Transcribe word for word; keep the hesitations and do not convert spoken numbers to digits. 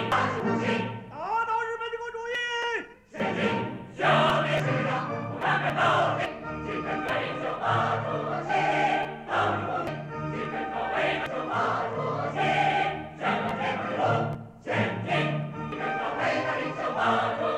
打倒日本帝国主义！ 前进，消灭世上不敢干道理，几根革命就把主席，道理不明，几根高位就把主席，向着天空中前进，几根高位的领袖把主席。